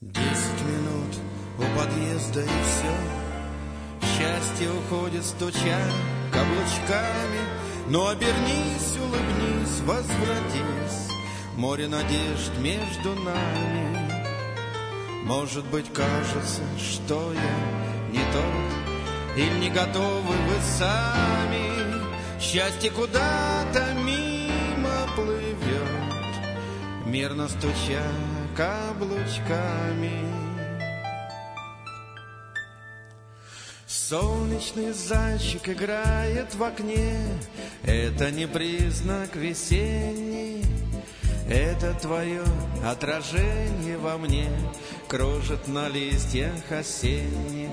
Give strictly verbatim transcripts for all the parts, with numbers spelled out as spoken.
Десять минут у подъезда и все. Счастье уходит, стуча каблучками. Но обернись, улыбнись, возвратись. Море надежд между нами. Может быть, кажется, что я не тот, или не готовы вы сами. Счастье куда-то мимо плывет, мерно стуча каблучками. Солнечный зайчик играет в окне. Это не признак весенний. Это твое отражение во мне кружит на листьях осенних.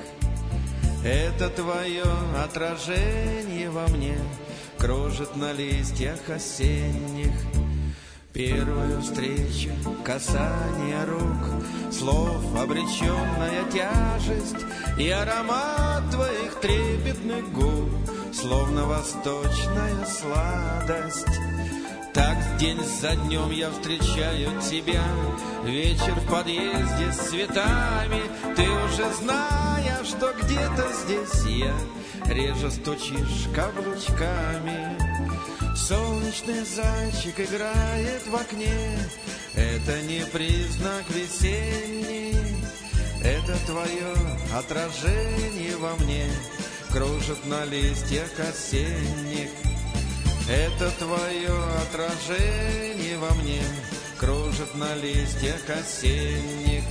Это твое отражение во мне кружит на листьях осенних. Первая встреча, касание рук, слов обреченная тяжесть и аромат твоих трепетных губ, словно восточная сладость. Так день за днем я встречаю тебя, вечер в подъезде с цветами. Ты уже зная, что где-то здесь я, реже стучишь каблучками. Солнечный зайчик играет в окне. Это не признак весенний. Это твое отражение во мне кружит на листьях осенних. Это твое отражение во мне кружит на листьях осенних.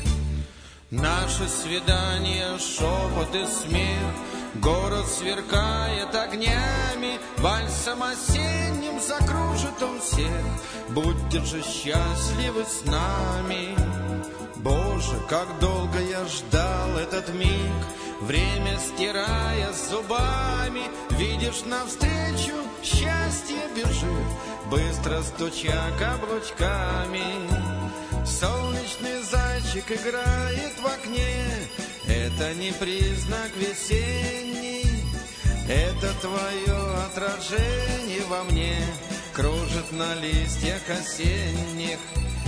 Наше свидание, шепот и смех, город сверкает огнями, вальсом осенним закружит он всех. Будьте же счастливы с нами. Боже, как долго я ждал этот миг, время стирая зубами. Видишь, навстречу счастье бежит, быстро стуча каблучками. Солнечный зайчик играет в окне. Это не признак весенний. Это твое отражение во мне кружит на листьях осенних.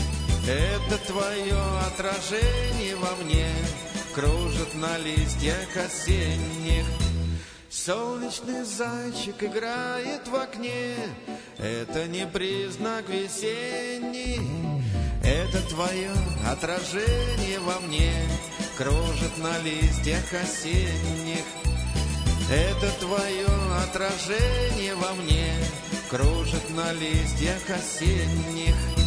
Это твое отражение во мне кружит на листьях осенних. Солнечный зайчик играет в окне. Это не признак весенний. Это твое отражение во мне кружит на листьях осенних. Это твое отражение во мне кружит на листьях осенних.